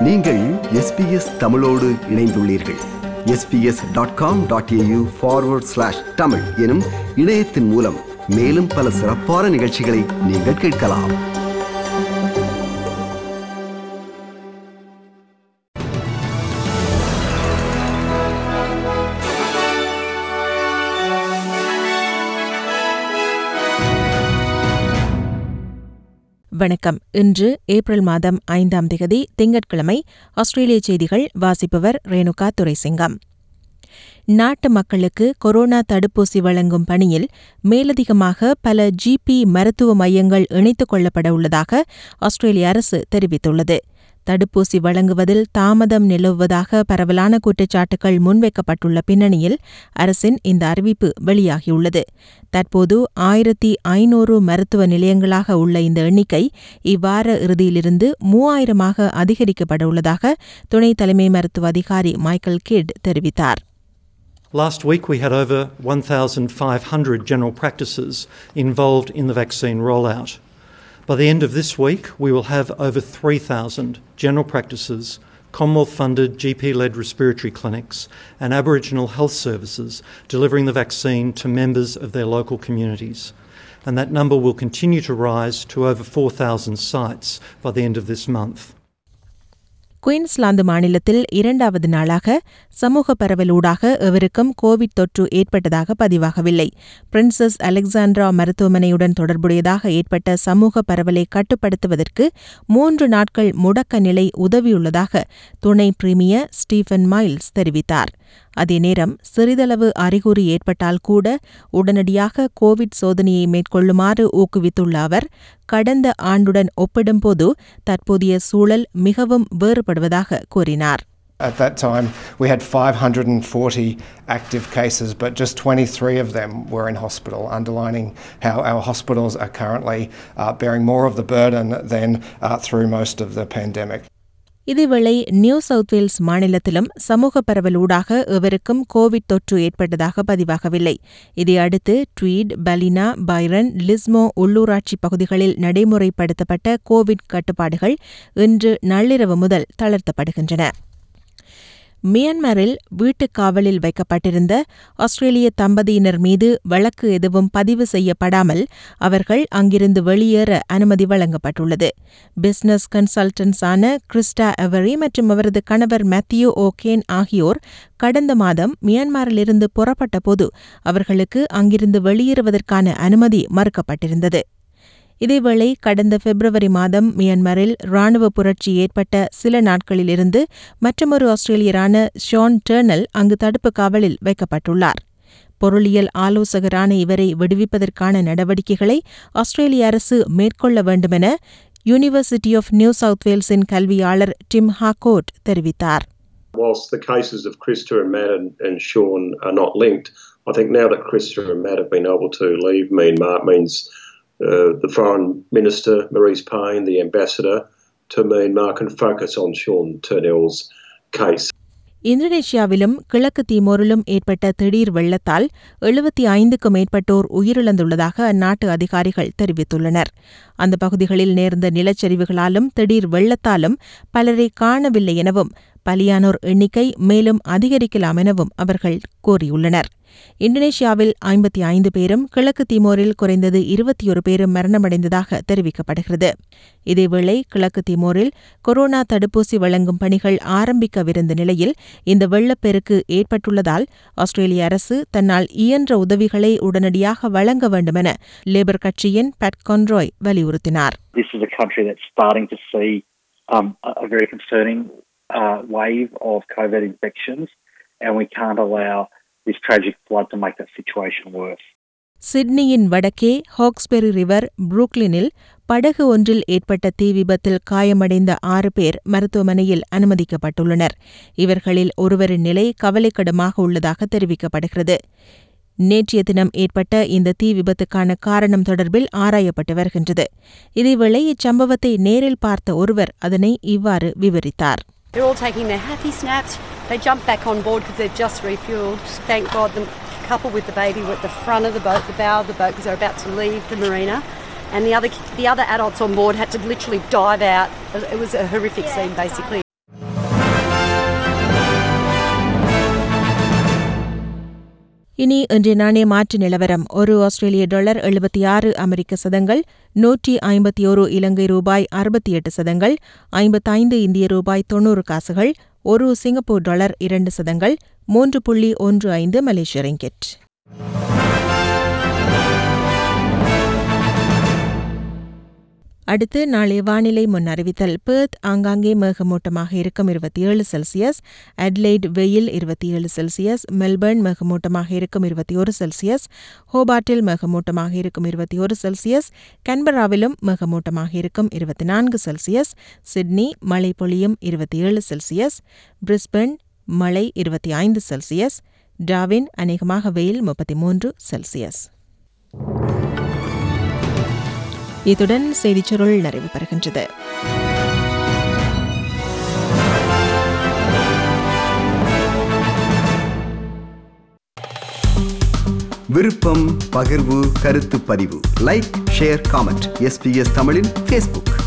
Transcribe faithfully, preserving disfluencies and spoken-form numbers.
நீங்கள் S B S தமிழோடு இணைந்துள்ளீர்கள். S B S dot com dot A U forward slash Tamil எனும் இணையத்தின் மூலம் மேலும் பல சிறப்பான நிகழ்ச்சிகளை நீங்கள் கேட்கலாம். வணக்கம். இன்று ஏப்ரல் மாதம் ஐந்தாம் திகதி திங்கட்கிழமை. ஆஸ்திரேலிய செய்திகள் வாசிப்பவர் ரேணுகா துரைசிங்கம். நாட்டு மக்களுக்கு கொரோனா தடுப்பூசி வழங்கும் பணியில் மேலதிகமாக பல ஜிபி மருத்துவ மையங்கள் இணைத்துக் கொள்ளப்பட உள்ளதாக ஆஸ்திரேலிய அரசு தெரிவித்துள்ளது. தடுப்பூசி வழங்குவதில் தாமதம் நிலவுவதாக பரவலான குற்றச்சாட்டுகள் முன்வைக்கப்பட்டுள்ள பின்னணியில் அரசின் இந்த அறிவிப்பு வெளியாகியுள்ளது. தற்போது ஆயிரத்தி ஐநூறு மருத்துவ நிலையங்களாக உள்ள இந்த எண்ணிக்கை இவ்வார இறுதியிலிருந்து மூவாயிரமாக அதிகரிக்கப்பட உள்ளதாக துணை தலைமை மருத்துவ அதிகாரி மைக்கேல் கிட் தெரிவித்தார். Last week we had over one thousand five hundred general practices involved in the vaccine rollout. By the end of this week, we will have over three thousand general practices, Commonwealth-funded G P-led respiratory clinics and Aboriginal health services delivering the vaccine to members of their local communities. And that number will continue to rise to over four thousand sites by the end of this month. Queensland மாநிலத்தில் இரண்டாவது நாளாக சமூக பரவலூடாக எவருக்கும் Covid தொற்று ஏற்பட்டதாக பதிவாகவில்லை. Princess Alexandra மருத்துவமனையுடன் தொடர்புடையதாக ஏற்பட்ட சமூக பரவலை கட்டுப்படுத்துவதற்கு மூன்று நாட்கள் முடக்க நிலை உதவியுள்ளதாக துணை பிரீமியர் ஸ்டீஃபன் மைல்ஸ் தெரிவித்தார். அதேநேரம் சிறிதளவு அறிகுறி ஏற்பட்டால் கூட உடனடியாக கோவிட் சோதனையை மேற்கொள்ளுமாறு ஊக்குவித்துள்ள அவர், கடந்த ஆண்டுடன் ஒப்பிடும்போது தற்போதைய சூழல் மிகவும் வேறுபடுவதாக கூறினார். At that time, we had five hundred forty active cases, but just twenty-three of them were in hospital, underlining how our hospitals are currently uh, bearing more of the burden than uh, through most of the pandemic. இதேவேளை New South Wales மாநிலத்திலும் சமூக பரவலூடாக எவருக்கும் Covid தொற்று ஏற்பட்டதாக பதிவாகவில்லை. இதையடுத்து tweet, பலினா, Byrne, லிஸ்மோ உள்ளூராட்சி பகுதிகளில் நடைமுறைப்படுத்தப்பட்ட Covid கட்டுப்பாடுகள் இன்று நள்ளிரவு முதல் தளர்த்தப்படுகின்றன. மியான்மரில் வீட்டுக் காவலில் வைக்கப்பட்டிருந்த ஆஸ்திரேலிய தம்பதியினர் மீது வழக்கு எதுவும் பதிவு செய்யப்படாமல் அவர்கள் அங்கிருந்து வெளியேற அனுமதி வழங்கப்பட்டுள்ளது. பிசினஸ் கன்சல்டன்ட்ஸான கிறிஸ்டா எவரி மற்றும் அவரது கணவர் மேத்யூ ஓகேன் ஆகியோர் கடந்த மாதம் மியான்மரிலிருந்து புறப்பட்டபோது அவர்களுக்கு அங்கிருந்து வெளியேறுவதற்கான அனுமதி மறுக்கப்பட்டிருந்தது. இதேவேளை கடந்த பிப்ரவரி மாதம் மியான்மரில் ராணுவ புரட்சி ஏற்பட்ட சில நாட்களிலிருந்து மற்றொரு ஆஸ்திரேலியரான ஷான் டர்னல் அங்கு தடுப்பு காவலில் வைக்கப்பட்டுள்ளார். பொருளியல் ஆலோசகரான இவரை விடுவிப்பதற்கான நடவடிக்கைகளை ஆஸ்திரேலிய அரசு மேற்கொள்ள வேண்டுமென யூனிவர்சிட்டி ஆஃப் நியூ சவுத் வேல்ஸின் கல்வியாளர் டிம் ஹாகோட் தெரிவித்தார். Whilst the cases of Krista and Matt and, and Sean are not linked, I think now that Krista and Matt have been able to leave Myanmar, it means Uh, the Foreign Minister, Maurice Payne, the Ambassador to Myanmar can focus on Sean Turnell's case. இந்தோனேஷியாவிலும் கிழக்கு தீமோரிலும் ஏற்பட்ட திடீர் வெள்ளத்தால் எழுபத்தி ஐந்துக்கும் மேற்பட்டோர் உயிரிழந்துள்ளதாக அந்நாட்டு அதிகாரிகள் தெரிவித்துள்ளனர். அந்த பகுதிகளில் நேர்ந்த நிலச்சரிவுகளாலும் திடீர் வெள்ளத்தாலும் பலரை காணவில்லை எனவும் பலியானோர் எண்ணிக்கை மேலும் அதிகரிக்கலாம் எனவும் அவர்கள் கூறியுள்ளனர். இந்தோனேஷியாவில் ஐம்பத்தி ஐந்து பேரும் கிழக்கு தீமோரில் குறைந்தது இருபத்தி ஒரு பேரும் மரணமடைந்ததாக தெரிவிக்கப்படுகிறது. இதேவேளை கிழக்கு தீமோரில் கொரோனா தடுப்பூசி வழங்கும் பணிகள் ஆரம்பிக்கவிருந்த நிலையில் இந்த வெள்ளப்பெருக்கு ஏற்பட்டுள்ளதால் ஆஸ்திரேலிய அரசு தன்னால் இயன்ற உதவிகளை உடனடியாக வழங்க வேண்டுமென லேபர் கட்சியின் பேட் கான்ராய் வலியுறுத்தினார். This is a country that's starting to see um, a very concerning uh, wave of COVID infections, and we can't allow this tragic flood to make that situation worse. சிட்னியின் வடக்கே Hawkesbury river புரூக்ளினில் படகு ஒன்றில் ஏற்பட்ட தீ விபத்தில் காயமடைந்த ஆறு பேர் மருத்துவமனையில் அனுமதிக்கப்பட்டுள்ளனர். இவர்களில் ஒருவரின் நிலை கவலைக்கிடமாக உள்ளதாக தெரிவிக்கப்படுகிறது. நேற்றைய தினம் ஏற்பட்ட இந்த தீ விபத்துக்கான காரணம் தொடர்பில் ஆராயப்பட்டு வருகின்றது. இதேவேளை இச்சம்பவத்தை நேரில் பார்த்த ஒருவர் அதனை இவ்வாறு விவரித்தார். They're all taking their happy snaps. They jumped back on board because they've just refueled. Thank God the couple with the baby were at the front of the boat, the bow of the boat, because they were about to leave the marina. And the other the other adults on board had to literally dive out. It was a horrific scene, basically. இனி இன்றைய நாணய மாற்று நிலவரம். ஒரு ஆஸ்திரேலிய dollar எழுபத்தி ஆறு அமெரிக்க சதங்கள், நூற்றி ஐம்பத்தி ஒரு இலங்கை ரூபாய் அறுபத்தி எட்டு சதங்கள், ஐம்பத்தைந்து இந்திய ரூபாய் தொன்னூறு காசுகள், ஒரு சிங்கப்பூர் டாலர் இரண்டு சதங்கள், மூன்று புள்ளி ஒன்று ஐந்து மலேசிய ரிங்கிட். அடுத்து நாளைய வானிலை முன் அறிவித்தல். பெர்த் ஆங்காங்கே மேகமூட்டமாக இருக்கும் இருபத்தி ஏழு செல்சியஸ், அட்லைட் வெயில் இருபத்தி ஏழு செல்சியஸ், மெல்பர்ன் மேகமூட்டமாக இருக்கும் இருபத்தி ஒரு செல்சியஸ், ஹோபார்ட்டில் மேகமூட்டமாக இருக்கும் இருபத்தி ஒரு செல்சியஸ், கன்பராவிலும் மேகமூட்டமாக இருக்கும் இருபத்தி நான்கு செல்சியஸ், சிட்னி மழை பொழியும் இருபத்தி ஏழு செல்சியஸ், பிரிஸ்பன் மழை இருபத்தி ஐந்து செல்சியஸ், டார்வின் அநேகமாக வெயில் முப்பத்தி மூன்று செல்சியஸ். இத்துடன் செய்திச் சுருள் நிறைவு பெறுகின்றது. விருப்பம், பகிர்வு, கருத்து பதிவு. Like, share, comment. எஸ்பிஎஸ் தமிழின் ஃபேஸ்புக்.